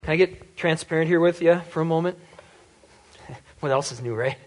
Can I get transparent here with you for a moment? What else is new, right?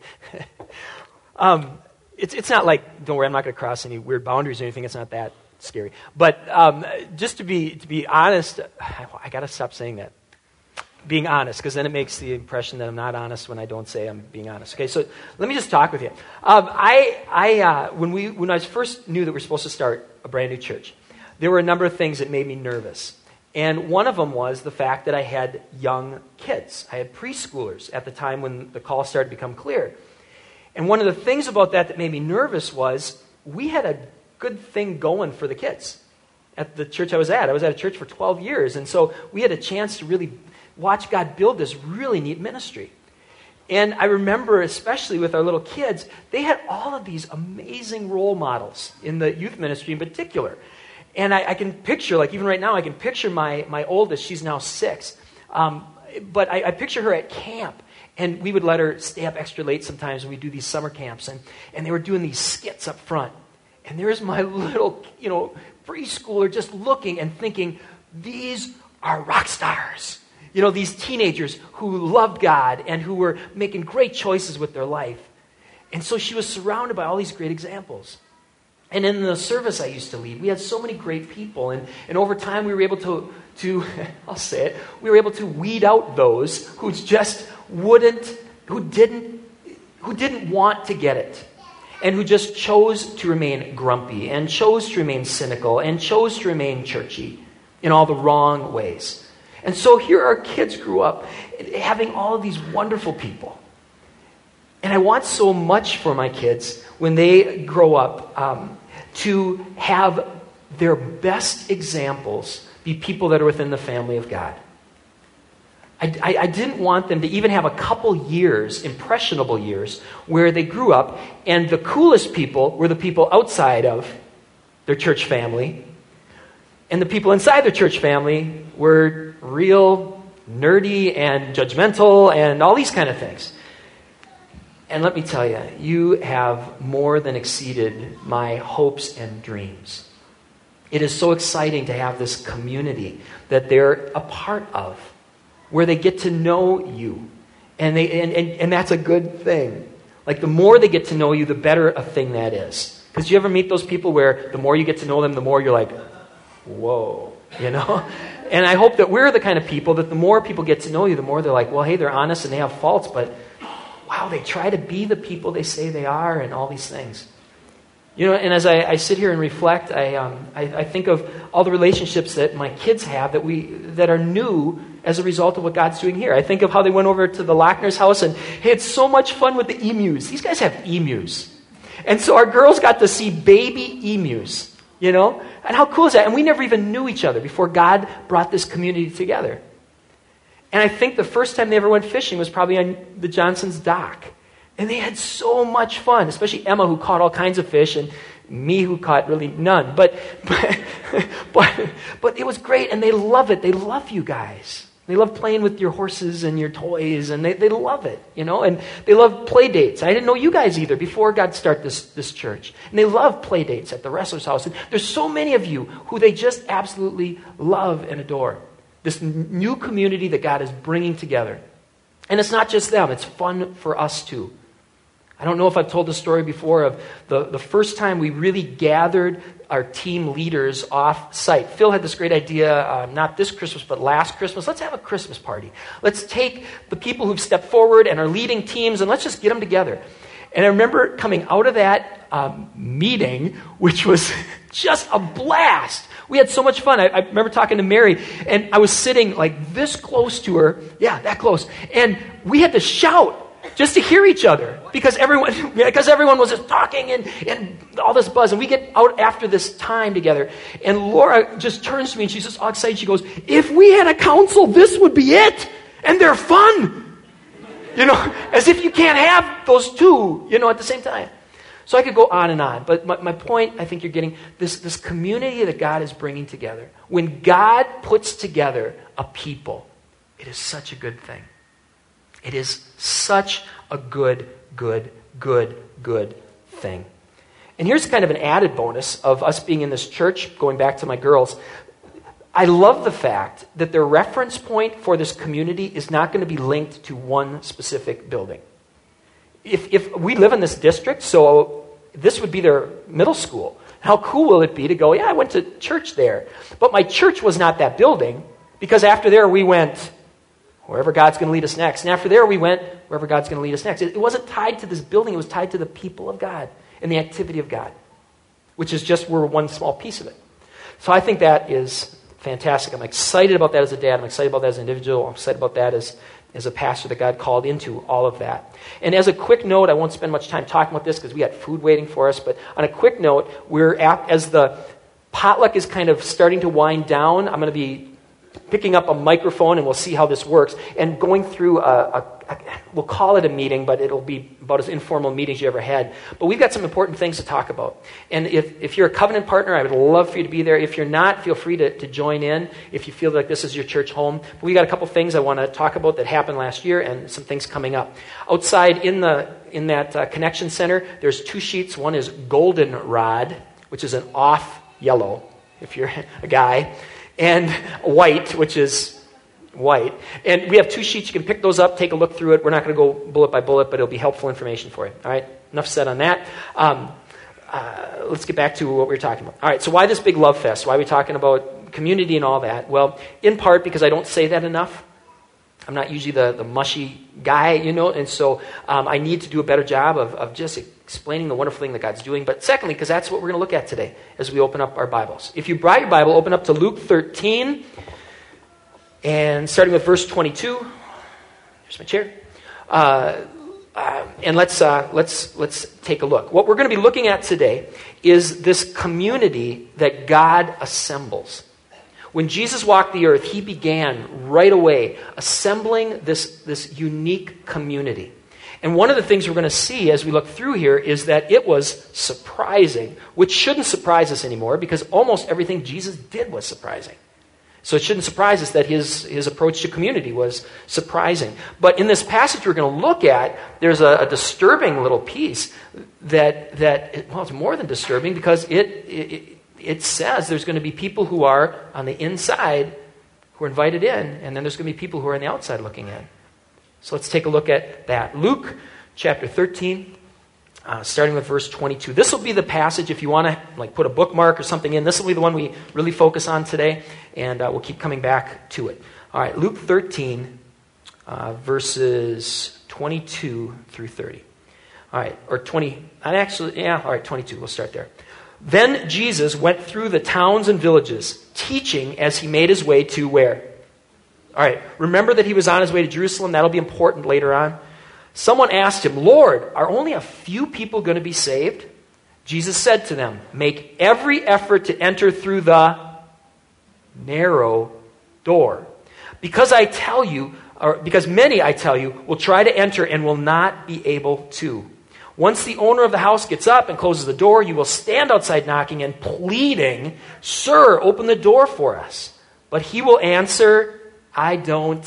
It's not like, don't worry, I'm not going to cross any weird boundaries or anything. It's not that scary. But just to be honest, I got to stop saying that. Being honest, because then it makes the impression that I'm not honest when I don't say I'm being honest. Okay, so let me just talk with you. When I first knew that we were supposed to start a brand new church, there were a number of things that made me nervous. And one of them was the fact that I had young kids. I had preschoolers at the time when the call started to become clear. And one of the things about that made me nervous was we had a good thing going for the kids at the church I was at. I was at a church for 12 years. And so we had a chance to really watch God build this really neat ministry. And I remember, especially with our little kids, they had all of these amazing role models in the youth ministry in particular. And I can picture, like even right now, I can picture my oldest, she's now 6. But I picture her at camp. And we would let her stay up extra late sometimes when we do these summer camps. And they were doing these skits up front. And there's my little, preschooler just looking and thinking, these are rock stars. These teenagers who loved God and who were making great choices with their life. And so she was surrounded by all these great examples. And in the service I used to lead, we had so many great people. And over time we were able to I'll say it, we were able to weed out those who just who didn't want to get it. And who just chose to remain grumpy and chose to remain cynical and chose to remain churchy in all the wrong ways. And so here our kids grew up having all of these wonderful people. And I want so much for my kids when they grow up to have their best examples be people that are within the family of God. I didn't want them to even have a couple years, impressionable years, where they grew up and the coolest people were the people outside of their church family. And the people inside their church family were real nerdy and judgmental and all these kind of things. And let me tell you, you have more than exceeded my hopes and dreams. It is so exciting to have this community that they're a part of, where they get to know you. And that's a good thing. Like the more they get to know you, the better a thing that is. Because you ever meet those people where the more you get to know them, the more you're like, whoa, And I hope that we're the kind of people that the more people get to know you, the more they're like, well, hey, they're honest and they have faults, but wow, they try to be the people they say they are and all these things. And as I sit here and reflect, I think of all the relationships that my kids have that are new as a result of what God's doing here. I think of how they went over to the Lochner's house and had so much fun with the emus. These guys have emus. And so our girls got to see baby emus, And how cool is that? And we never even knew each other before God brought this community together. And I think the first time they ever went fishing was probably on the Johnson's dock. And they had so much fun, especially Emma, who caught all kinds of fish, and me, who caught really none. But it was great, and they love it. They love you guys. They love playing with your horses and your toys, and they love it, And they love play dates. I didn't know you guys either before God started this church. And they love play dates at the wrestler's house. And there's so many of you who they just absolutely love and adore. This new community that God is bringing together. And it's not just them. It's fun for us too. I don't know if I've told the story before of the first time we really gathered our team leaders off site. Phil had this great idea, not this Christmas, but last Christmas. Let's have a Christmas party. Let's take the people who've stepped forward and are leading teams, and let's just get them together. And I remember coming out of that meeting, which was just a blast. We had so much fun. I remember talking to Mary, and I was sitting like this close to her. Yeah, that close. And we had to shout just to hear each other because everyone was just talking and all this buzz. And we get out after this time together. And Laura just turns to me and she's just all excited. She goes, if we had a council, this would be it. And they're fun. As if you can't have those two, at the same time. So I could go on and on. But my point, I think you're getting, this community that God is bringing together. When God puts together a people, it is such a good thing. It is such a good thing. And here's kind of an added bonus of us being in this church, going back to my girls. I love the fact that their reference point for this community is not going to be linked to one specific building. If we live in this district, so this would be their middle school. How cool will it be to go, yeah, I went to church there. But my church was not that building, because after there we went wherever God's going to lead us next. And after there we went wherever God's going to lead us next. It wasn't tied to this building. It was tied to the people of God and the activity of God, which is just we're one small piece of it. So I think that is fantastic. I'm excited about that as a dad. I'm excited about that as an individual. I'm excited about that as a pastor that God called into all of that. And as a quick note, I won't spend much time talking about this because we got food waiting for us, but on a quick note, as the potluck is kind of starting to wind down, I'm going to be picking up a microphone, and we'll see how this works, and going through we'll call it a meeting, but it'll be about as informal meetings as you ever had. But we've got some important things to talk about. And if you're a covenant partner, I would love for you to be there. If you're not, feel free to join in if you feel like this is your church home. But we got a couple things I want to talk about that happened last year and some things coming up. Outside in that connection center, there's 2 sheets. One is goldenrod, which is an off yellow, if you're a guy, and white, which is white. And we have 2 sheets. You can pick those up, take a look through it. We're not going to go bullet by bullet, but it'll be helpful information for you. All right? Enough said on that. Let's get back to what we were talking about. All right, so why this big love fest? Why are we talking about community and all that? Well, in part because I don't say that enough. I'm not usually the mushy guy, and so I need to do a better job of just explaining the wonderful thing that God's doing. But secondly, because that's what we're going to look at today as we open up our Bibles. If you brought your Bible, open up to Luke 13, and starting with verse 22. Here's my chair. And let's take a look. What we're going to be looking at today is this community that God assembles. When Jesus walked the earth, he began right away assembling this unique community. And one of the things we're going to see as we look through here is that it was surprising, which shouldn't surprise us anymore because almost everything Jesus did was surprising. So it shouldn't surprise us that his approach to community was surprising. But in this passage we're going to look at, there's a disturbing little piece that it's more than disturbing because it says there's going to be people who are on the inside who are invited in, and then there's going to be people who are on the outside looking in. So let's take a look at that. Luke chapter 13, starting with verse 22. This will be the passage, if you want to put a bookmark or something in, this will be the one we really focus on today, and we'll keep coming back to it. All right, Luke 13, verses 22 through 30. All right, or 20, all right, 22, we'll start there. Then Jesus went through the towns and villages, teaching as he made his way to where? All right, remember that he was on his way to Jerusalem. That'll be important later on. Someone asked him, Lord, are only a few people going to be saved? Jesus said to them, make every effort to enter through the narrow door. Because many, I tell you, will try to enter and will not be able to. Once the owner of the house gets up and closes the door, you will stand outside knocking and pleading, Sir, open the door for us. But he will answer, I don't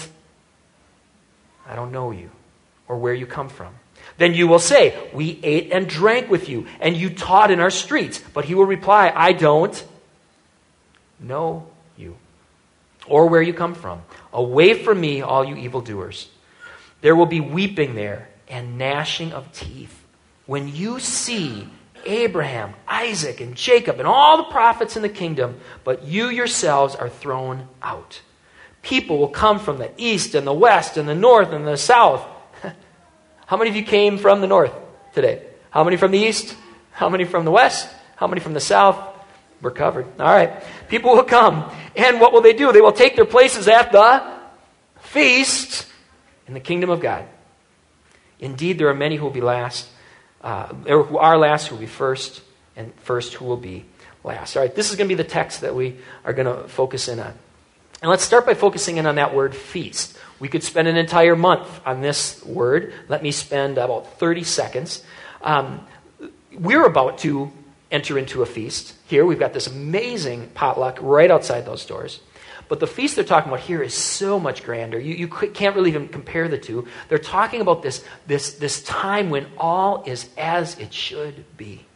know you or where you come from. Then you will say, we ate and drank with you, and you taught in our streets. But he will reply, I don't know you or where you come from. Away from me, all you evildoers. There will be weeping there and gnashing of teeth when you see Abraham, Isaac, and Jacob, and all the prophets in the kingdom, but you yourselves are thrown out. People will come from the east and the west and the north and the south. How many of you came from the north today? How many from the east? How many from the west? How many from the south? We're covered. All right. People will come. And what will they do? They will take their places at the feast in the kingdom of God. Indeed, there are many who will be last. Who are last, who will be first, and first who will be last. All right, this is going to be the text that we are going to focus in on. And let's start by focusing in on that word feast. We could spend an entire month on this word. Let me spend about 30 seconds. We're about to enter into a feast. Here we've got this amazing potluck right outside those doors. But the feast they're talking about here is so much grander. You can't really even compare the two. They're talking about this time when all is as it should be.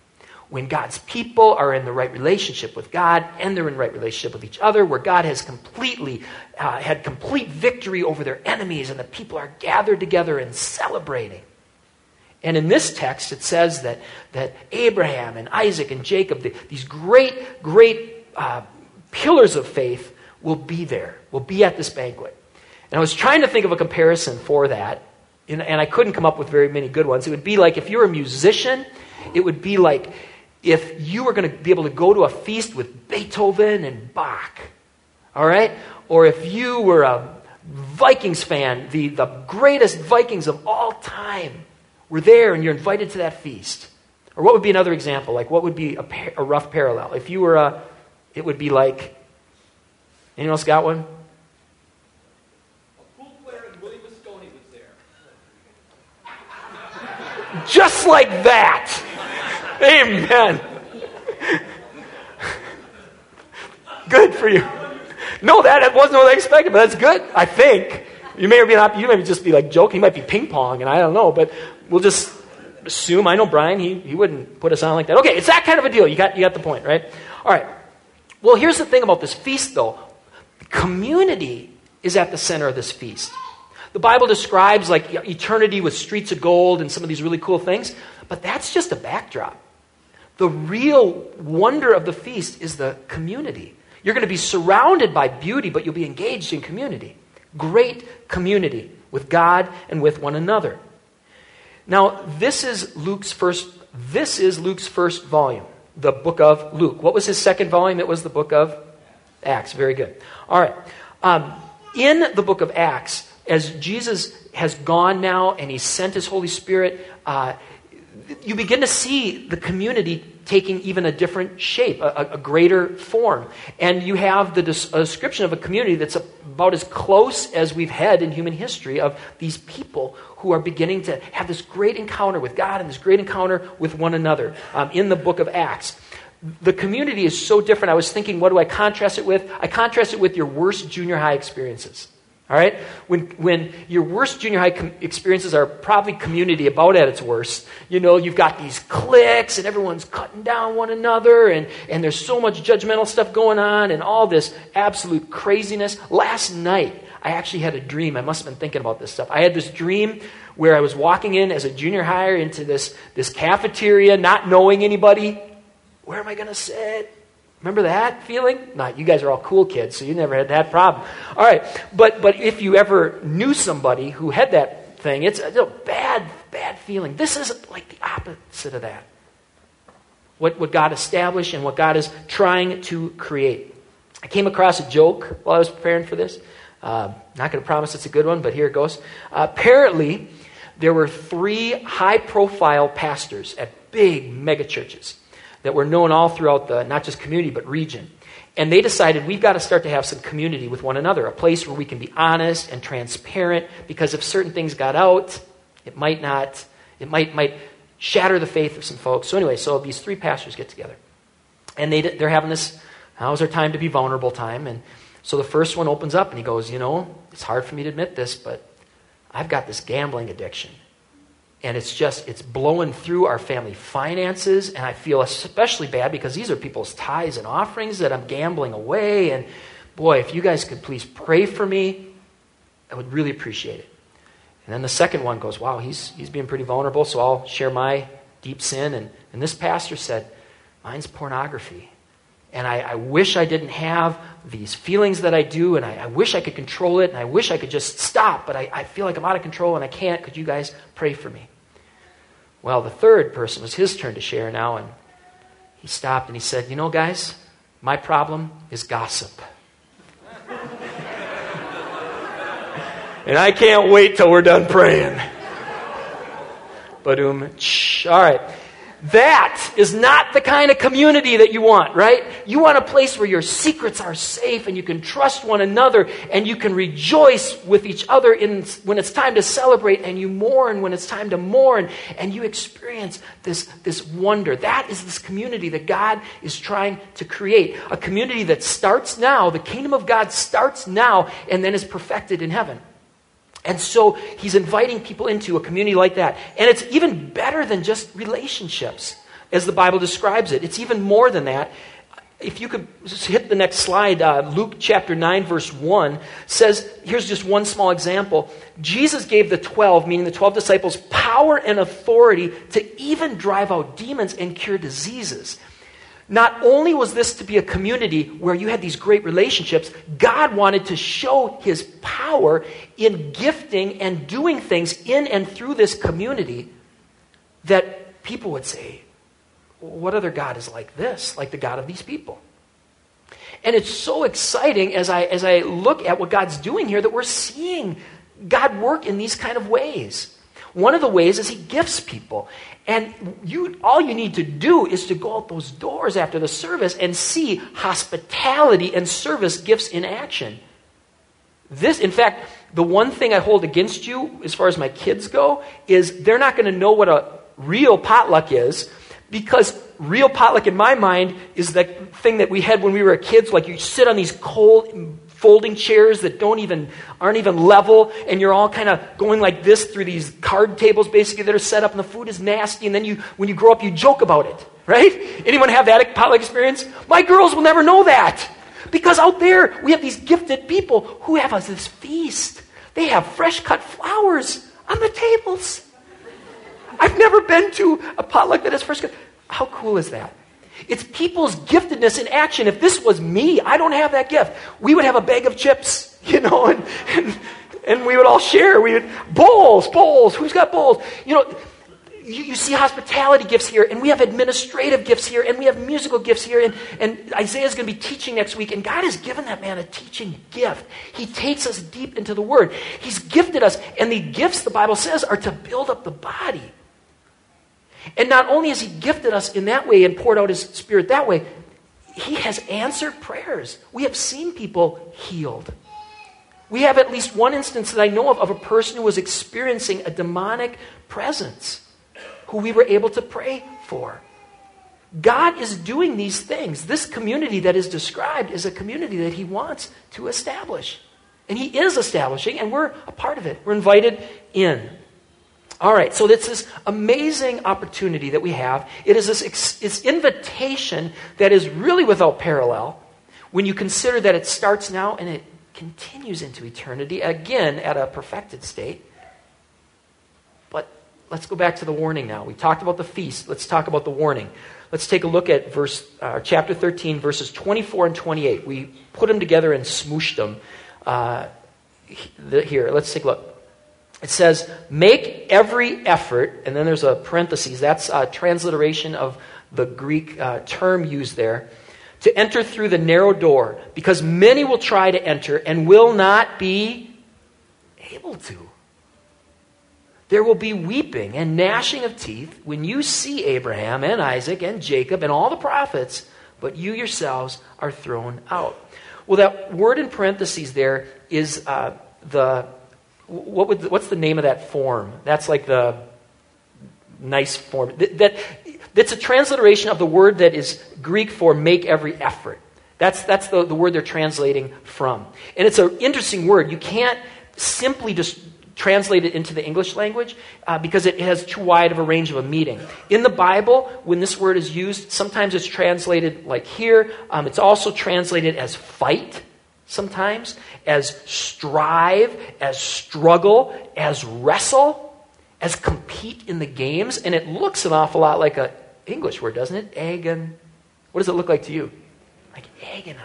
when God's people are in the right relationship with God and they're in right relationship with each other, where God has completely had complete victory over their enemies and the people are gathered together and celebrating. And in this text, it says that Abraham and Isaac and Jacob, these great pillars of faith, will be there, will be at this banquet. And I was trying to think of a comparison for that, and I couldn't come up with very many good ones. It would be like if you were a musician, it would be like if you were going to be able to go to a feast with Beethoven and Bach, all right? Or if you were a Vikings fan, the greatest Vikings of all time were there and you're invited to that feast. Or what would be another example? Like what would be a rough parallel? If you were it would be like, anyone else got one? A pool player and Willie Moscone was there. Just like that. Amen. Good for you. No, that wasn't what I expected, but that's good, I think. You may just be like joking. You might be ping pong, and I don't know, but we'll just assume. I know Brian, he wouldn't put us on like that. Okay, it's that kind of a deal. You got the point, right? All right. Well, here's the thing about this feast, though. Community is at the center of this feast. The Bible describes like eternity with streets of gold and some of these really cool things, but that's just a backdrop. The real wonder of the feast is the community. You're going to be surrounded by beauty, but you'll be engaged in community. Great community with God and with one another. Now, this is Luke's first volume, the book of Luke. What was his second volume? It was the book of Acts. Very good. All right. In the book of Acts, as Jesus has gone now and he's sent his Holy Spirit, you begin to see the community taking even a different shape, a greater form. And you have the description of a community that's about as close as we've had in human history of these people who are beginning to have this great encounter with God and this great encounter with one another in the book of Acts. The community is so different. I was thinking, what do I contrast it with? I contrast it with your worst junior high experiences. All right? When your worst junior high experiences are probably community about at its worst, you know, you've got these cliques and everyone's cutting down one another and there's so much judgmental stuff going on and all this absolute craziness. Last night, I actually had a dream. I must have been thinking about this stuff. I had this dream where I was walking in as a junior higher into this cafeteria, not knowing anybody. Where am I going to sit? Remember that feeling? Not, you guys are all cool kids, so you never had that problem. All right, but if you ever knew somebody who had that thing, it's a bad feeling. This is like the opposite of that. What God established and what God is trying to create. I came across a joke while I was preparing for this. Not going to promise it's a good one, but here it goes. Apparently, there were 3 high-profile pastors at big mega churches that were known all throughout the, not just community, but region. And they decided we've got to start to have some community with one another, a place where we can be honest and transparent, because if certain things got out, it might shatter the faith of some folks. So anyway, so these 3 pastors get together. And they're having this, now's our time to be vulnerable time. And so the first one opens up and he goes, you know, it's hard for me to admit this, but I've got this gambling addiction. And it's blowing through our family finances, and I feel especially bad because these are people's tithes and offerings that I'm gambling away. And boy, if you guys could please pray for me, I would really appreciate it. And then the second one goes, wow, he's being pretty vulnerable, so I'll share my deep sin. And this pastor said, mine's pornography. And I wish I didn't have these feelings that I do, and I wish I could control it, and I wish I could just stop, but I feel like I'm out of control and I can't. Could you guys pray for me? Well, the third person, was his turn to share now, and he stopped and he said, you know, guys, my problem is gossip. And I can't wait till we're done praying. All right. That is not the kind of community that you want, right? You want a place where your secrets are safe and you can trust one another and you can rejoice with each other when it's time to celebrate, and you mourn when it's time to mourn, and you experience this wonder. That is this community that God is trying to create. A community that starts now, the kingdom of God starts now and then is perfected in heaven. And so he's inviting people into a community like that. And it's even better than just relationships. as the Bible describes it. It's even more than that. If you could just hit the next slide, Luke chapter 9, verse 1 says, here's just one small example. Jesus gave the 12, meaning the 12 disciples, power and authority to even drive out demons and cure diseases. Not only was this to be a community where you had these great relationships, God wanted to show his power in gifting and doing things in and through this community that people would say, what other God is like this, like the God of these people? And it's so exciting as I look at what God's doing here that we're seeing God work in these kind of ways. One of the ways is he gifts people. And all you need to do is to go out those doors after the service and see hospitality and service gifts in action. In fact, the one thing I hold against you as far as my kids go is they're not going to know what a real potluck is, because real potluck in my mind is that thing that we had when we were kids, like you sit on these cold folding chairs that aren't even level, and you're all kind of going like this through these card tables basically that are set up, and the food is nasty, and then when you grow up you joke about it, right? Anyone have that potluck experience? My girls will never know that, because out there we have these gifted people who have this feast. They have fresh cut flowers on the tables. I've never been to a potluck that has fresh cut. How cool is that? It's people's giftedness in action. If this was me, I don't have that gift. We would have a bag of chips, and we would all share. We would, bowls. Who's got bowls? You see hospitality gifts here, and we have administrative gifts here, and we have musical gifts here, and Isaiah's going to be teaching next week, and God has given that man a teaching gift. He takes us deep into the Word. He's gifted us, and the gifts, the Bible says, are to build up the body. And not only has he gifted us in that way and poured out his Spirit that way, he has answered prayers. We have seen people healed. We have at least one instance that I know of a person who was experiencing a demonic presence who we were able to pray for. God is doing these things. This community that is described is a community that he wants to establish. And he is establishing, and we're a part of it. We're invited in. All right, so it's this amazing opportunity that we have. It is this invitation that is really without parallel when you consider that it starts now and it continues into eternity, again at a perfected state. But let's go back to the warning now. We talked about the feast. Let's talk about the warning. Let's take a look at chapter 13, verses 24 and 28. We put them together and smooshed them here. Let's take a look. It says, make every effort, and then there's a parenthesis. That's a transliteration of the Greek term used there, to enter through the narrow door, because many will try to enter and will not be able to. There will be weeping and gnashing of teeth when you see Abraham and Isaac and Jacob and all the prophets, but you yourselves are thrown out. Well, that word in parentheses there is what's the name of that form? That's like the nice form. That's a transliteration of the word that is Greek for make every effort. That's the word they're translating from. And it's an interesting word. You can't simply just translate it into the English language because it has too wide of a range of a meaning. In the Bible, when this word is used, sometimes it's translated like here. It's also translated as fight. Sometimes as strive, as struggle, as wrestle, as compete in the games. And it looks an awful lot like an English word, doesn't it? What does it look like to you? Like agonize.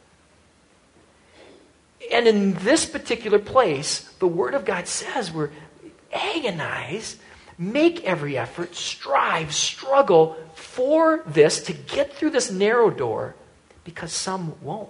And in this particular place, the Word of God says we're agonize, make every effort, strive, struggle for this to get through this narrow door, because some won't.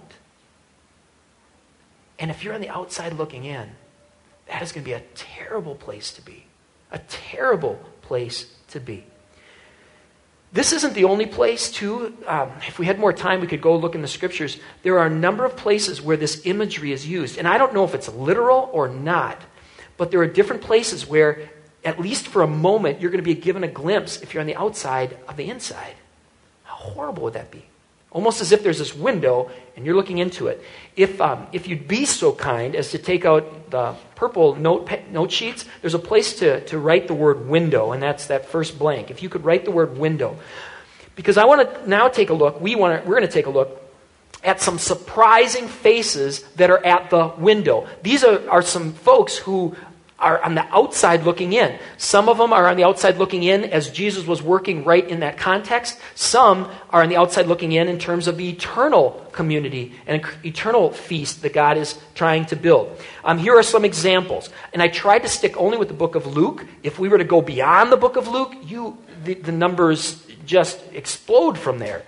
And if you're on the outside looking in, that is going to be a terrible place to be. A terrible place to be. This isn't the only place, too. If we had more time, we could go look in the Scriptures. There are a number of places where this imagery is used. And I don't know if it's literal or not, but there are different places where, at least for a moment, you're going to be given a glimpse, if you're on the outside, of the inside. How horrible would that be? Almost as if there's this window and you're looking into it. If you'd be so kind as to take out the purple note sheets, there's a place to write the word window, and that's that first blank. If you could write the word window. Because I want to now take a look, we're going to take a look at some surprising faces that are at the window. These are some folks who are on the outside looking in. Some of them are on the outside looking in as Jesus was working right in that context. Some are on the outside looking in terms of the eternal community and eternal feast that God is trying to build. Here are some examples. And I tried to stick only with the book of Luke. If we were to go beyond the book of Luke, the numbers just explode from there.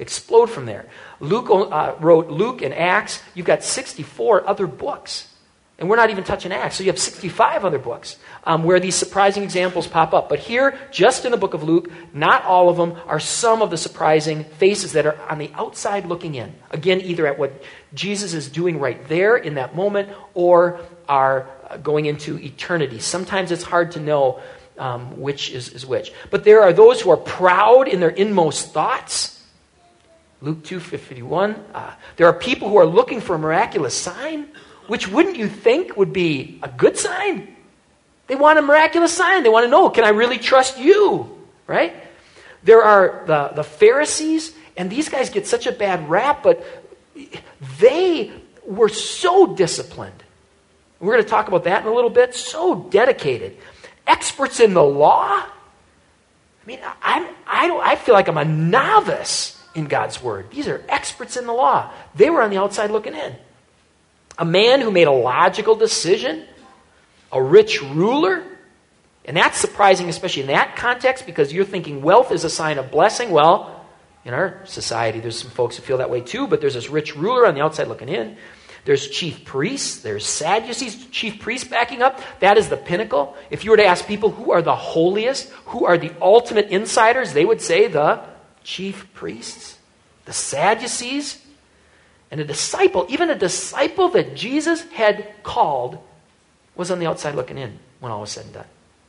Luke wrote Luke and Acts. You've got 64 other books. And we're not even touching Acts. So you have 65 other books where these surprising examples pop up. But here, just in the book of Luke, not all of them are some of the surprising faces that are on the outside looking in. Again, either at what Jesus is doing right there in that moment or are going into eternity. Sometimes it's hard to know which is which. But there are those who are proud in their inmost thoughts. Luke 2:51. There are people who are looking for a miraculous sign, which wouldn't you think would be a good sign? They want a miraculous sign. They want to know, can I really trust you? Right? There are the Pharisees, and these guys get such a bad rap, but they were so disciplined. We're going to talk about that in a little bit. So dedicated. Experts in the law. I mean, I feel like I'm a novice in God's word. These are experts in the law. They were on the outside looking in. A man who made a logical decision, a rich ruler, and that's surprising, especially in that context, because you're thinking wealth is a sign of blessing. Well, in our society, there's some folks who feel that way too, but there's this rich ruler on the outside looking in. There's chief priests, there's Sadducees, chief priests backing up. That is the pinnacle. If you were to ask people who are the holiest, who are the ultimate insiders, they would say the chief priests, the Sadducees. And even a disciple that Jesus had called was on the outside looking in when all was said and done.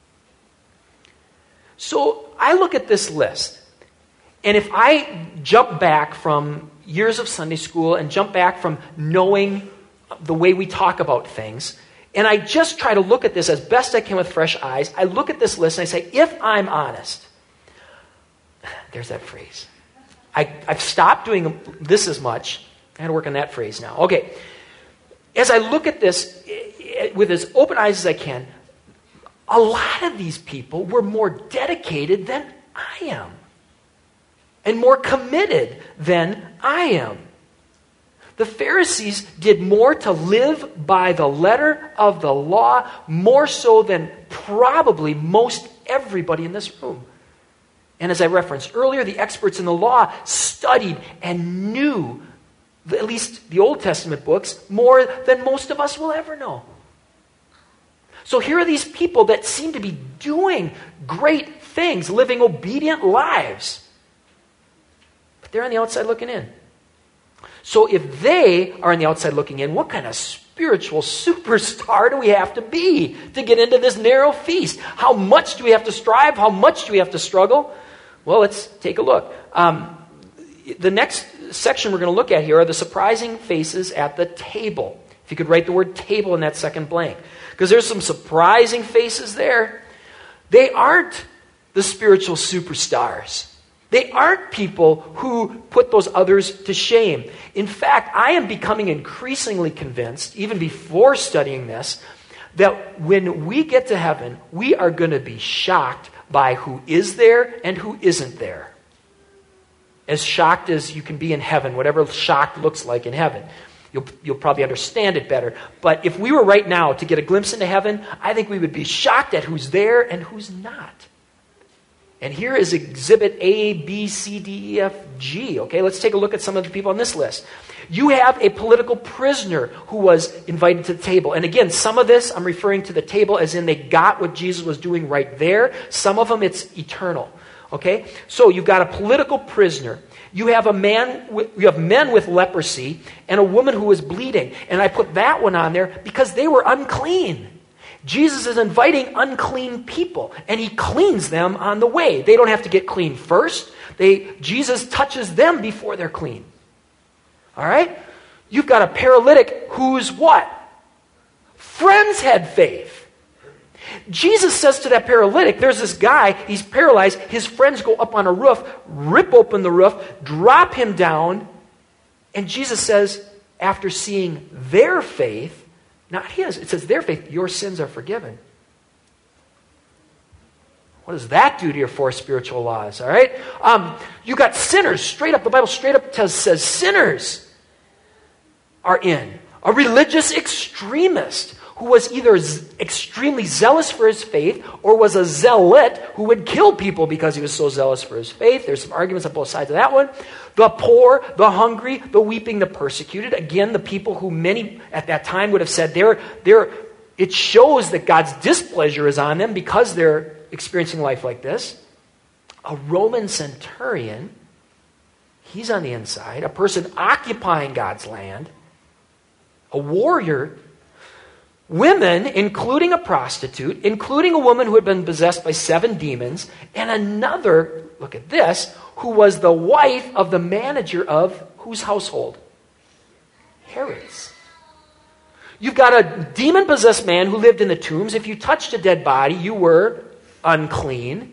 So I look at this list, and if I jump back from years of Sunday school and jump back from knowing the way we talk about things, and I just try to look at this as best I can with fresh eyes, I look at this list and I say, if I'm honest, there's that phrase. I've stopped doing this as much. I had to work on that phrase now. Okay. As I look at this with as open eyes as I can, a lot of these people were more dedicated than I am. And more committed than I am. The Pharisees did more to live by the letter of the law, more so than probably most everybody in this room. And as I referenced earlier, the experts in the law studied and knew at least the Old Testament books, more than most of us will ever know. So here are these people that seem to be doing great things, living obedient lives. But they're on the outside looking in. So if they are on the outside looking in, what kind of spiritual superstar do we have to be to get into this narrow feast? How much do we have to strive? How much do we have to struggle? Well, let's take a look. The next section we're going to look at here are the surprising faces at the table. If you could write the word table in that second blank. Because there's some surprising faces there. They aren't the spiritual superstars. They aren't people who put those others to shame. In fact, I am becoming increasingly convinced, even before studying this, that when we get to heaven, we are going to be shocked by who is there and who isn't there. As shocked as you can be in heaven, whatever shocked looks like in heaven. You'll probably understand it better. But if we were right now to get a glimpse into heaven, I think we would be shocked at who's there and who's not. And here is exhibit A, B, C, D, E, F, G. Okay, let's take a look at some of the people on this list. You have a political prisoner who was invited to the table. And again, some of this I'm referring to the table as in they got what Jesus was doing right there. Some of them it's eternal. Okay, so you've got a political prisoner. You have men with leprosy and a woman who was bleeding. And I put that one on there because they were unclean. Jesus is inviting unclean people, and he cleans them on the way. They don't have to get clean first. Jesus touches them before they're clean. All right? You've got a paralytic who's what? Friends had faith. Jesus says to that paralytic, there's this guy, he's paralyzed, his friends go up on a roof, rip open the roof, drop him down, and Jesus says, after seeing their faith, not his, it says their faith, your sins are forgiven. What does that do to your four spiritual laws, all right? You got sinners, straight up, the Bible straight up says sinners are in. A religious extremist who was either extremely zealous for his faith or was a zealot who would kill people because he was so zealous for his faith. There's some arguments on both sides of that one. The poor, the hungry, the weeping, the persecuted. Again, the people who many at that time would have said it shows that God's displeasure is on them because they're experiencing life like this. A Roman centurion, he's on the inside. A person occupying God's land. A warrior. Women, including a prostitute, including a woman who had been possessed by 7 demons, and another, look at this, who was the wife of the manager of whose household? Herod's. You've got a demon-possessed man who lived in the tombs. If you touched a dead body, you were unclean.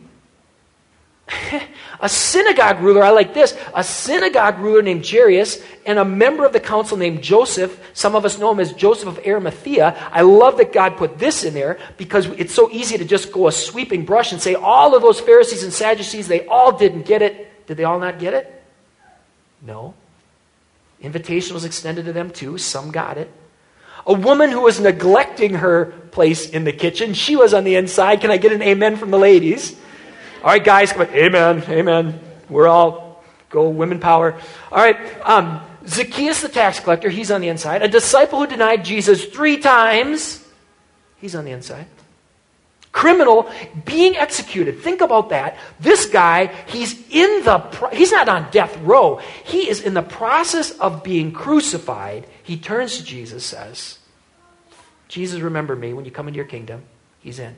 A synagogue ruler, I like this, a synagogue ruler named Jairus and a member of the council named Joseph. Some of us know him as Joseph of Arimathea. I love that God put this in there because it's so easy to just go a sweeping brush and say all of those Pharisees and Sadducees, they all didn't get it. Did they all not get it? No. Invitation was extended to them too. Some got it. A woman who was neglecting her place in the kitchen, she was on the inside. Can I get an amen from the ladies? All right, guys, come on. Amen, amen. We're all, go women power. All right, Zacchaeus the tax collector, he's on the inside. A disciple who denied Jesus 3 times, he's on the inside. Criminal being executed. Think about that. This guy, he's not on death row. He is in the process of being crucified. He turns to Jesus, says, Jesus, remember me when you come into your kingdom. He's in.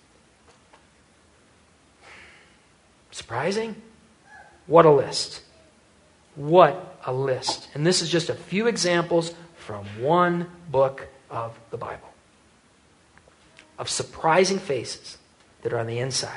Surprising? What a list. What a list. And this is just a few examples from one book of the Bible. Of surprising faces that are on the inside.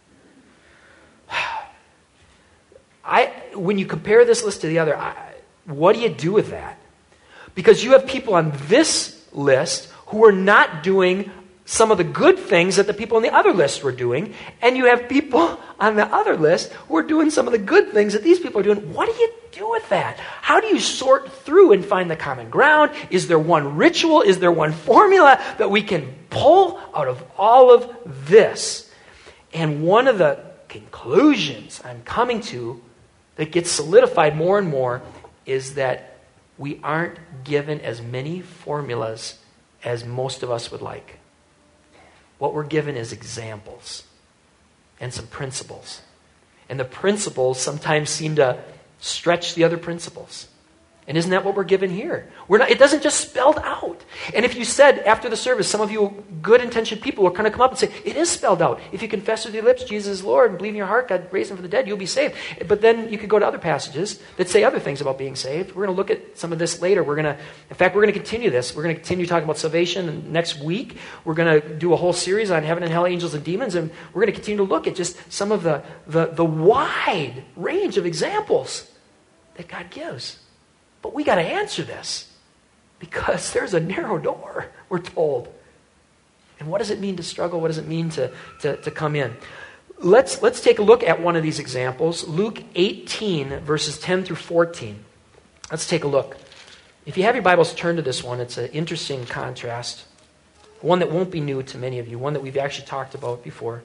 When you compare this list to the other, what do you do with that? Because you have people on this list who are not doing some of the good things that the people on the other list were doing, and you have people on the other list who are doing some of the good things that these people are doing. What do you do with that? How do you sort through and find the common ground? Is there one ritual? Is there one formula that we can pull out of all of this? And one of the conclusions I'm coming to that gets solidified more and more is that we aren't given as many formulas as most of us would like. What we're given is examples and some principles. And the principles sometimes seem to stretch the other principles. And isn't that what we're given here? It doesn't just spelled out. And if you said after the service, some of you good-intentioned people will kind of come up and say, it is spelled out. If you confess with your lips Jesus is Lord and believe in your heart God raised him from the dead, you'll be saved. But then you could go to other passages that say other things about being saved. We're going to look at some of this later. In fact, we're going to continue this. We're going to continue talking about salvation. And next week, we're going to do a whole series on heaven and hell, angels and demons. And we're going to continue to look at just some of the wide range of examples that God gives. But we got to answer this because there's a narrow door, we're told. And what does it mean to struggle? What does it mean to come in? Let's take a look at one of these examples. Luke 18, verses 10 through 14. Let's take a look. If you have your Bibles, turn to this one. It's an interesting contrast. One that won't be new to many of you. One that we've actually talked about before.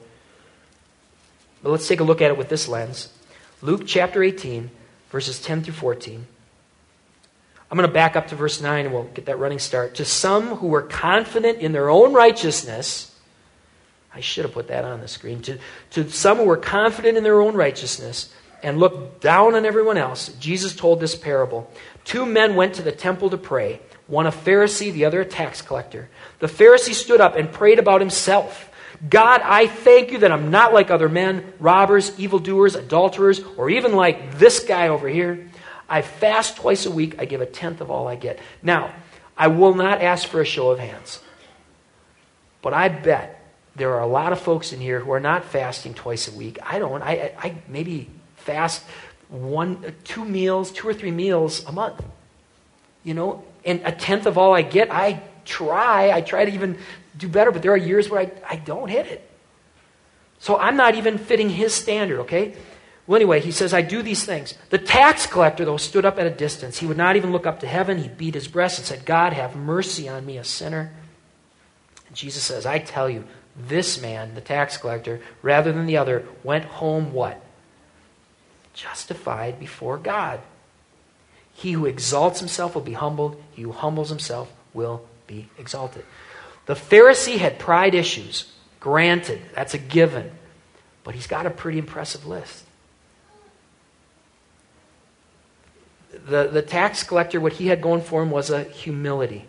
But let's take a look at it with this lens. Luke chapter 18, verses 10 through 14. I'm going to back up to verse 9 and we'll get that running start. To some who were confident in their own righteousness, I should have put that on the screen. To some who were confident in their own righteousness and looked down on everyone else, Jesus told this parable. 2 men went to the temple to pray, one a Pharisee, the other a tax collector. The Pharisee stood up and prayed about himself. God, I thank you that I'm not like other men, robbers, evildoers, adulterers, or even like this guy over here. I fast twice a week. I give 1/10 of all I get. Now, I will not ask for a show of hands. But I bet there are a lot of folks in here who are not fasting twice a week. I don't. I maybe fast 2 meals, 2 or 3 meals a month. And a tenth of all I get, I try to even do better, but there are years where I don't hit it. So I'm not even fitting his standard, okay? Well, anyway, he says, I do these things. The tax collector, though, stood up at a distance. He would not even look up to heaven. He beat his breast and said, God, have mercy on me, a sinner. And Jesus says, I tell you, this man, the tax collector, rather than the other, went home what? Justified before God. He who exalts himself will be humbled. He who humbles himself will be exalted. The Pharisee had pride issues. Granted, that's a given. But he's got a pretty impressive list. The tax collector, what he had going for him was a humility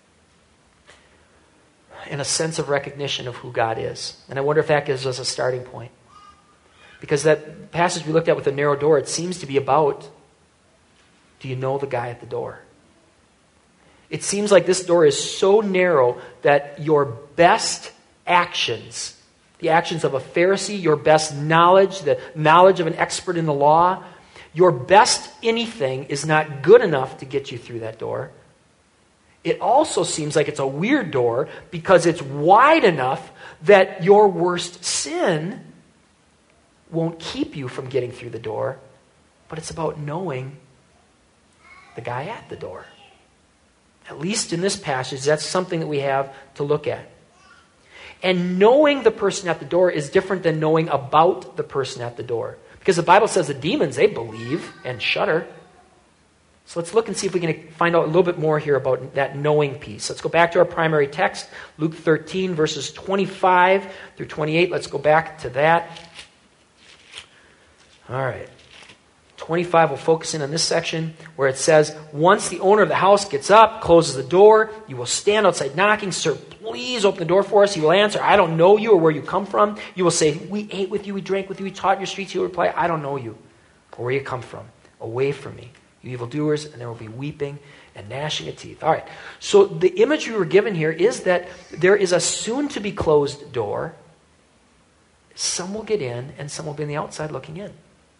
and a sense of recognition of who God is. And I wonder if that gives us a starting point. Because that passage we looked at with the narrow door, it seems to be about, do you know the guy at the door? It seems like this door is so narrow that your best actions, the actions of a Pharisee, your best knowledge, the knowledge of an expert in the law, your best anything is not good enough to get you through that door. It also seems like it's a weird door because it's wide enough that your worst sin won't keep you from getting through the door, but it's about knowing the guy at the door. At least in this passage, that's something that we have to look at. And knowing the person at the door is different than knowing about the person at the door. Because the Bible says the demons, they believe and shudder. So let's look and see if we can find out a little bit more here about that knowing piece. Let's go back to our primary text, Luke 13, verses 25 through 28. Let's go back to that. All right. 25, we'll focus in on this section where it says, once the owner of the house gets up, closes the door, you will stand outside knocking. Sir, please open the door for us. He will answer, I don't know you or where you come from. You will say, we ate with you, we drank with you, we taught in your streets. He will reply, I don't know you or where you come from. Away from me, you evildoers, and there will be weeping and gnashing of teeth. All right, so the image we were given here is that there is a soon-to-be closed door. Some will get in and some will be on the outside looking in.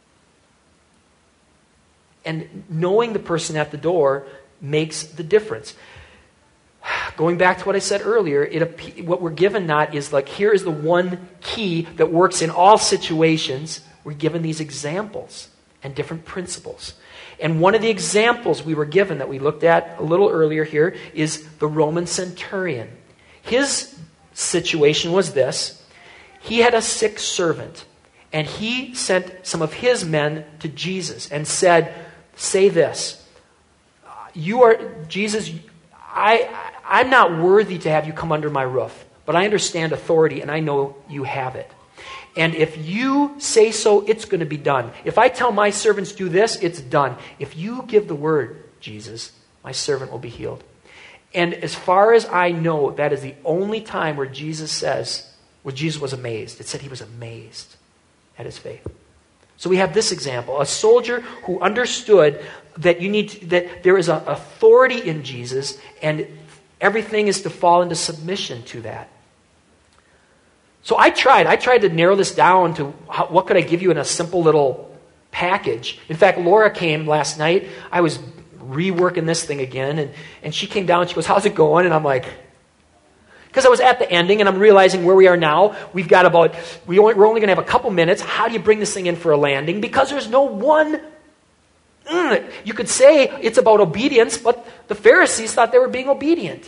And knowing the person at the door makes the difference. Going back to what I said earlier, what we're given not is like, here is the one key that works in all situations. We're given these examples and different principles. And one of the examples we were given that we looked at a little earlier here is the Roman centurion. His situation was this. He had a sick servant, and he sent some of his men to Jesus and said, say this, Jesus, I'm not worthy to have you come under my roof, but I understand authority and I know you have it. And if you say so, it's going to be done. If I tell my servants do this, it's done. If you give the word, Jesus, my servant will be healed. And as far as I know, that is the only time where Jesus was amazed. It said he was amazed at his faith. So we have this example, a soldier who understood that that there is an authority in Jesus and everything is to fall into submission to that. So I tried to narrow this down to what could I give you in a simple little package. In fact, Laura came last night. I was reworking this thing again, and she came down and she goes, how's it going? And I'm like, because I was at the ending and I'm realizing where we are now. We're only going to have a couple minutes. How do you bring this thing in for a landing? Because there's no one. You could say it's about obedience, but the Pharisees thought they were being obedient.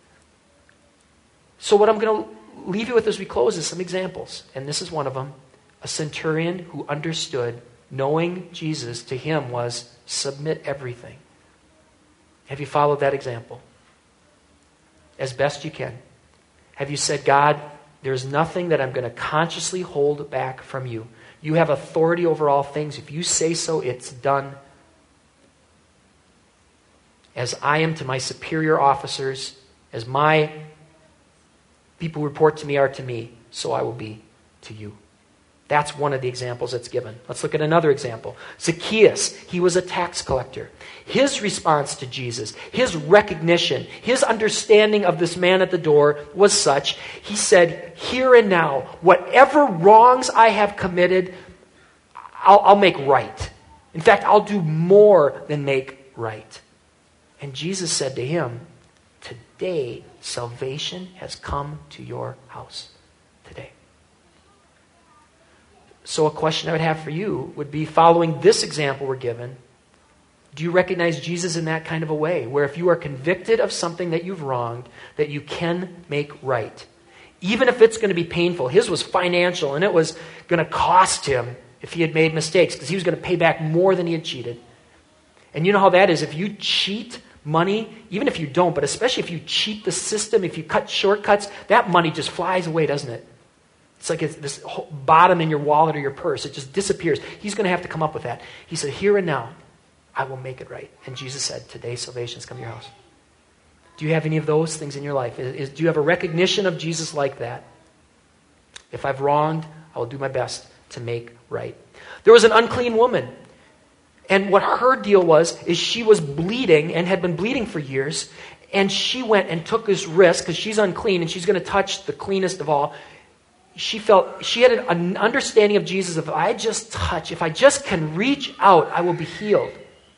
So what I'm going to leave you with as we close is some examples. And this is one of them. A centurion who understood knowing Jesus to him was submit everything. Have you followed that example? As best you can. Have you said, God, there's nothing that I'm going to consciously hold back from you. You have authority over all things. If you say so, it's done. As I am to my superior officers, as my people who report to me are to me, so I will be to you. That's one of the examples that's given. Let's look at another example. Zacchaeus, he was a tax collector. His response to Jesus, his recognition, his understanding of this man at the door was such, he said, here and now, whatever wrongs I have committed, I'll make right. In fact, I'll do more than make right. And Jesus said to him, today salvation has come to your house. Today. So a question I would have for you would be, following this example we're given, do you recognize Jesus in that kind of a way, where if you are convicted of something that you've wronged, that you can make right? Even if it's going to be painful. His was financial, and it was going to cost him if he had made mistakes, because he was going to pay back more than he had cheated. And you know how that is. If you cheat money, even if you don't, but especially if you cheat the system, if you cut shortcuts, that money just flies away, doesn't it? It's like this bottom in your wallet or your purse. It just disappears. He's going to have to come up with that. He said, here and now, I will make it right. And Jesus said, today salvation has come to your house. Do you have any of those things in your life? Do you have a recognition of Jesus like that? If I've wronged, I will do my best to make right. There was an unclean woman. And what her deal was, is she was bleeding and had been bleeding for years. And she went and took this risk, because she's unclean and she's going to touch the cleanest of all. She had an understanding of Jesus of, if I just can reach out, I will be healed.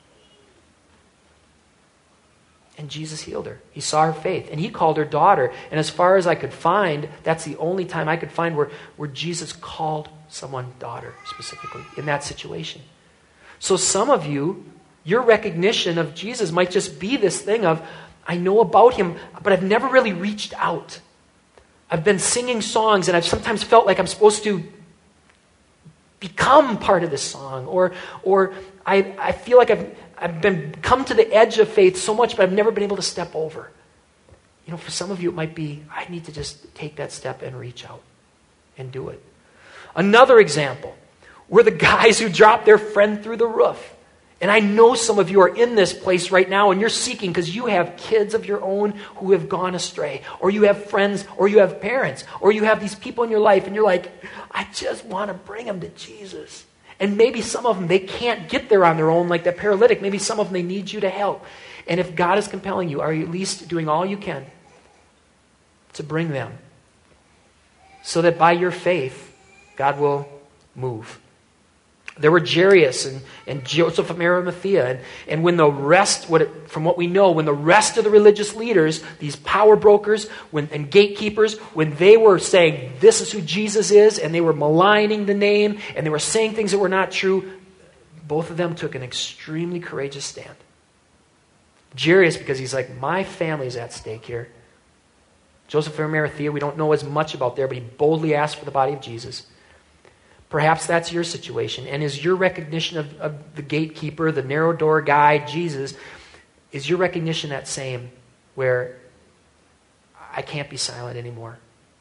And Jesus healed her. He saw her faith, and he called her daughter. And as far as I could find, that's the only time I could find where Jesus called someone daughter, specifically, in that situation. So some of you, your recognition of Jesus might just be this thing of, I know about him, but I've never really reached out. I've been singing songs, and I've sometimes felt like I'm supposed to become part of this song, or I feel like I've come to the edge of faith so much, but I've never been able to step over. You know, for some of you, it might be, I need to just take that step and reach out and do it. Another example were the guys who dropped their friend through the roof. And I know some of you are in this place right now, and you're seeking because you have kids of your own who have gone astray, or you have friends, or you have parents, or you have these people in your life, and you're like, I just want to bring them to Jesus. And maybe some of them, they can't get there on their own, like that paralytic. Maybe some of them, they need you to help. And if God is compelling you, are you at least doing all you can to bring them, so that by your faith, God will move? There were Jairus and Joseph of Arimathea, and when the rest, from what we know, when the rest of the religious leaders, these power brokers and gatekeepers, when they were saying, this is who Jesus is, and they were maligning the name, and they were saying things that were not true, both of them took an extremely courageous stand. Jairus, because he's like, my family's at stake here. Joseph of Arimathea, we don't know as much about there, but he boldly asked for the body of Jesus. Perhaps that's your situation. And is your recognition of the gatekeeper, the narrow door guy, Jesus, is your recognition that same, where I can't be silent anymore?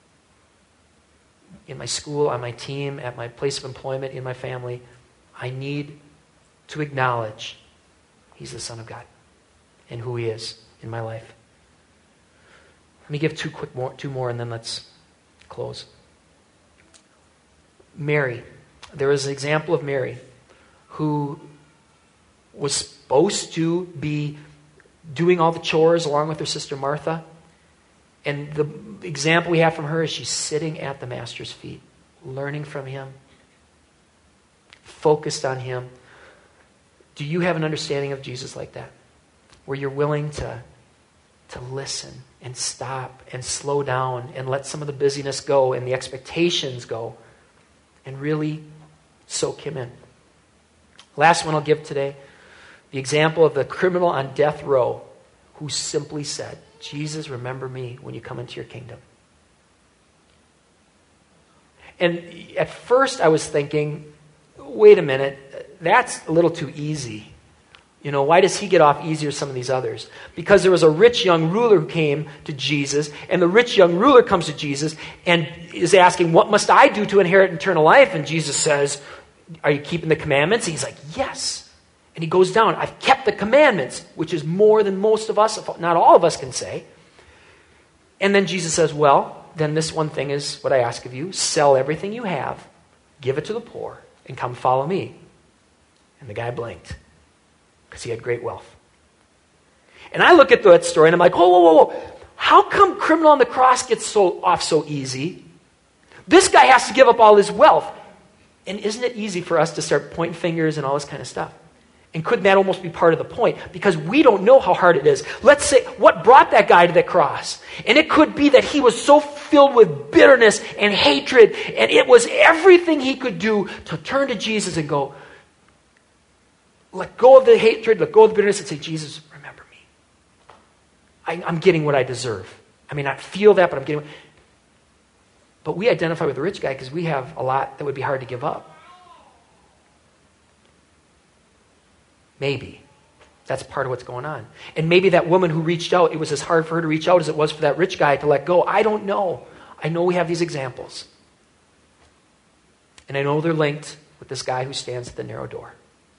In my school, on my team, at my place of employment, in my family, I need to acknowledge he's the Son of God and who he is in my life. Let me give two more, and then let's close. Mary. There was an example of Mary who was supposed to be doing all the chores along with her sister Martha. And the example we have from her is she's sitting at the Master's feet, learning from him, focused on him. Do you have an understanding of Jesus like that, where you're willing to listen and stop and slow down and let some of the busyness go and the expectations go, and really soak him in? Last one I'll give today, the example of the criminal on death row who simply said, Jesus, remember me when you come into your kingdom. And at first I was thinking, wait a minute, that's a little too easy. You know, why does he get off easier than some of these others? Because there was a rich young ruler who came to Jesus, and the rich young ruler comes to Jesus and is asking, what must I do to inherit eternal life? And Jesus says, are you keeping the commandments? And he's like, yes. And he goes down, I've kept the commandments, which is more than most of us, if not all of us, can say. And then Jesus says, well, then this one thing is what I ask of you. Sell everything you have, give it to the poor, and come follow me. And the guy blinked because he had great wealth. And I look at that story and I'm like, whoa. How come criminal on the cross gets off so easy? This guy has to give up all his wealth. And isn't it easy for us to start pointing fingers and all this kind of stuff? And couldn't that almost be part of the point? Because we don't know how hard it is. Let's say, what brought that guy to the cross? And it could be that he was so filled with bitterness and hatred, and it was everything he could do to turn to Jesus and go, let go of the hatred, let go of the bitterness, and say, Jesus, remember me. I'm getting what I deserve. I may not feel that, but I'm getting. But we identify with the rich guy because we have a lot that would be hard to give up. Maybe. That's part of what's going on. And maybe that woman who reached out, it was as hard for her to reach out as it was for that rich guy to let go. I don't know. I know we have these examples. And I know they're linked with this guy who stands at the narrow door.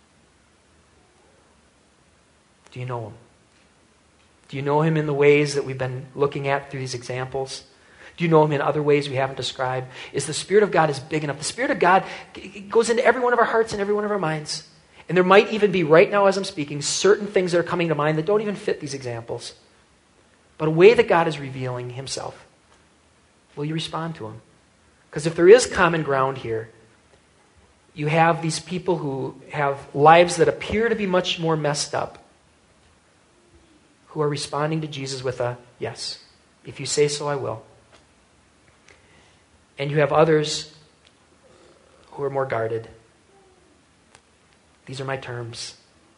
Do you know him? Do you know him in the ways that we've been looking at through these examples? Do you know him in other ways we haven't described? Is the Spirit of God is big enough? The Spirit of God goes into every one of our hearts and every one of our minds. And there might even be, right now as I'm speaking, certain things that are coming to mind that don't even fit these examples. But a way that God is revealing himself. Will you respond to him? Because if there is common ground here, you have these people who have lives that appear to be much more messed up, who are responding to Jesus with a, yes, if you say so, I will. And you have others who are more guarded. These are my terms.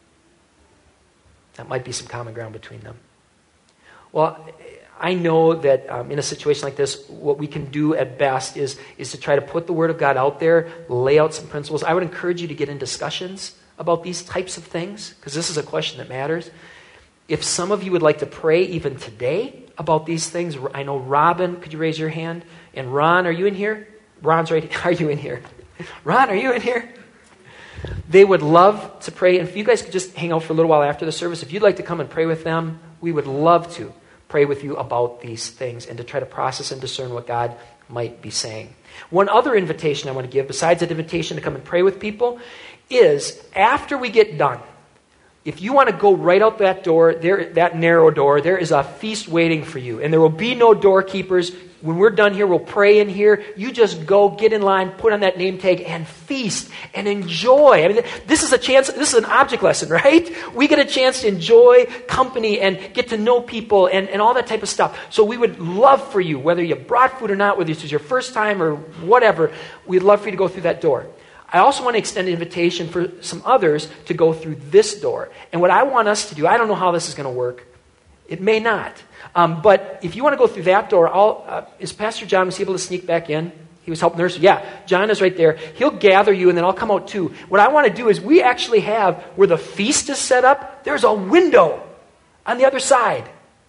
That might be some common ground between them. Well, I know that in a situation like this, what we can do at best is to try to put the Word of God out there, lay out some principles. I would encourage you to get in discussions about these types of things, because this is a question that matters. If some of you would like to pray even today about these things, I know Robin, could you raise your hand? And Ron, are you in here? Ron's right. Are you in here? Ron, are you in here? They would love to pray. And if you guys could just hang out for a little while after the service, if you'd like to come and pray with them, we would love to pray with you about these things and to try to process and discern what God might be saying. One other invitation I want to give, besides that invitation to come and pray with people, is after we get done, if you want to go right out that door, that narrow door, there is a feast waiting for you. And there will be no doorkeepers. When we're done here, we'll pray in here. You just go, get in line, put on that name tag, and feast and enjoy. I mean, this is a chance, this is an object lesson, right? We get a chance to enjoy company and get to know people and all that type of stuff. So we would love for you, whether you brought food or not, whether this is your first time or whatever, we'd love for you to go through that door. I also want to extend an invitation for some others to go through this door. And what I want us to do, I don't know how this is going to work. It may not. But if you want to go through that door, is Pastor John, was he able to sneak back in? He was helping nurse. Yeah, John is right there. He'll gather you, and then I'll come out too. What I want to do is we actually have, where the feast is set up, there's a window on the other side.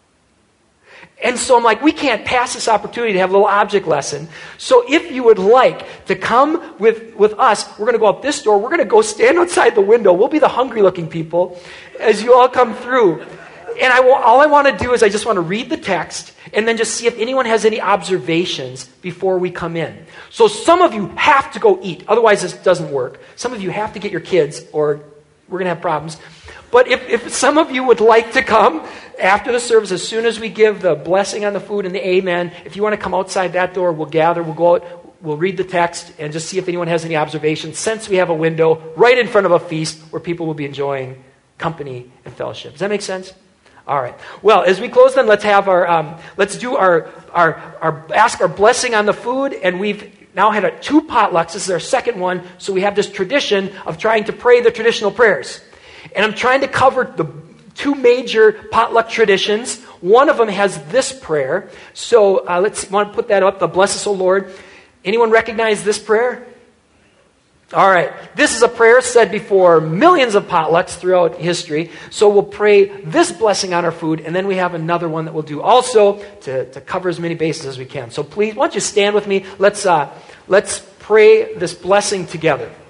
And so I'm like, we can't pass this opportunity to have a little object lesson. So if you would like to come with us, we're going to go out this door. We're going to go stand outside the window. We'll be the hungry-looking people as you all come through. And all I want to do is I just want to read the text and then just see if anyone has any observations before we come in. So some of you have to go eat. Otherwise, this doesn't work. Some of you have to get your kids or we're going to have problems. But if some of you would like to come after the service, as soon as we give the blessing on the food and the amen, if you want to come outside that door, we'll gather, we'll go out, we'll read the text and just see if anyone has any observations, since we have a window right in front of a feast where people will be enjoying company and fellowship. Does that make sense? All right. Well, as we close then, let's have let's do ask our blessing on the food, and we've now had 2 potlucks. This is our second one, so we have this tradition of trying to pray the traditional prayers. And I'm trying to cover the 2 major potluck traditions. One of them has this prayer. So want to put that up, the Bless Us, O Lord. Anyone recognize this prayer? All right. This is a prayer said before millions of potlucks throughout history. So we'll pray this blessing on our food, and then we have another one that we'll do also to cover as many bases as we can. So please, why don't you stand with me? Let's pray this blessing together.